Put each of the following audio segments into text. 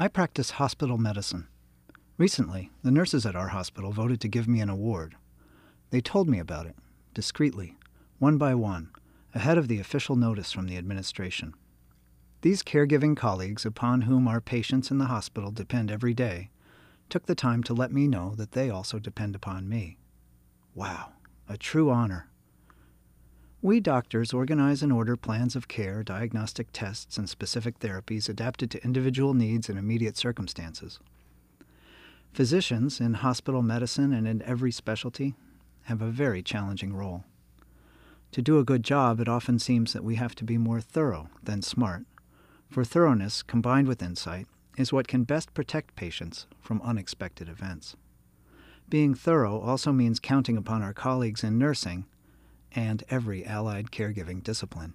I practice hospital medicine. Recently, the nurses at our hospital voted to give me an award. They told me about it, discreetly, one by one, ahead of the official notice from the administration. These caregiving colleagues, upon whom our patients in the hospital depend every day, took the time to let me know that they also depend upon me. Wow, a true honor. We doctors organize and order plans of care, diagnostic tests, and specific therapies adapted to individual needs and immediate circumstances. Physicians in hospital medicine and in every specialty have a very challenging role. To do a good job, it often seems that we have to be more thorough than smart, for thoroughness combined with insight is what can best protect patients from unexpected events. Being thorough also means counting upon our colleagues in nursing and every allied caregiving discipline.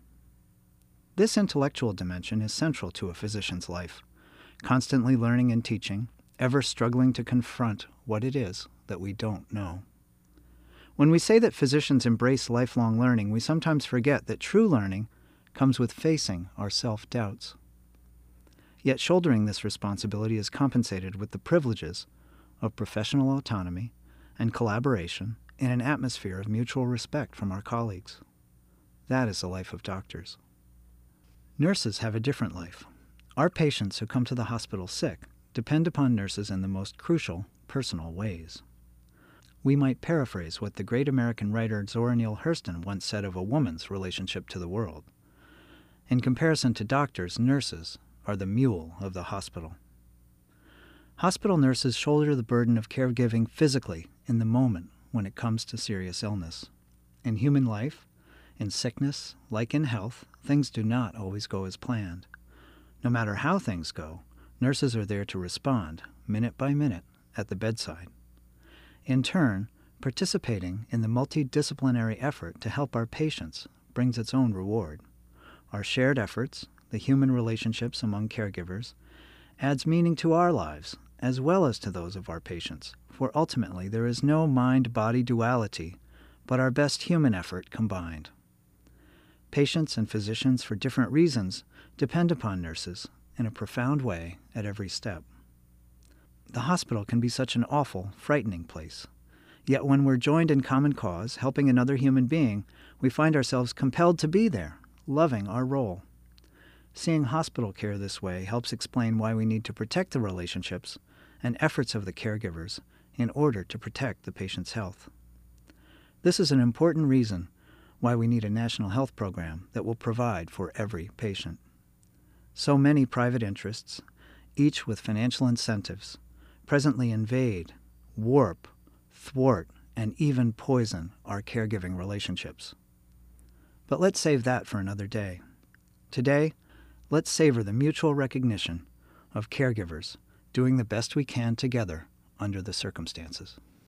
This intellectual dimension is central to a physician's life, constantly learning and teaching, ever struggling to confront what it is that we don't know. When we say that physicians embrace lifelong learning, we sometimes forget that true learning comes with facing our self-doubts. Yet shouldering this responsibility is compensated with the privileges of professional autonomy and collaboration in an atmosphere of mutual respect from our colleagues. That is the life of doctors. Nurses have a different life. Our patients who come to the hospital sick depend upon nurses in the most crucial, personal ways. We might paraphrase what the great American writer Zora Neale Hurston once said of a woman's relationship to the world. In comparison to doctors, nurses are the mule of the hospital. Hospital nurses shoulder the burden of caregiving physically in the moment when it comes to serious illness. In human life, in sickness, like in health, things do not always go as planned. No matter how things go, nurses are there to respond, minute by minute, at the bedside. In turn, participating in the multidisciplinary effort to help our patients brings its own reward. Our shared efforts, the human relationships among caregivers, adds meaning to our lives as well as to those of our patients, for ultimately there is no mind-body duality, but our best human effort combined. Patients and physicians, for different reasons, depend upon nurses in a profound way at every step. The hospital can be such an awful, frightening place. Yet when we're joined in common cause, helping another human being, we find ourselves compelled to be there, loving our role. Seeing hospital care this way helps explain why we need to protect the relationships and efforts of the caregivers in order to protect the patient's health. This is an important reason why we need a national health program that will provide for every patient. So many private interests, each with financial incentives, presently invade, warp, thwart, and even poison our caregiving relationships. But let's save that for another day. Today, let's savor the mutual recognition of caregivers doing the best we can together under the circumstances.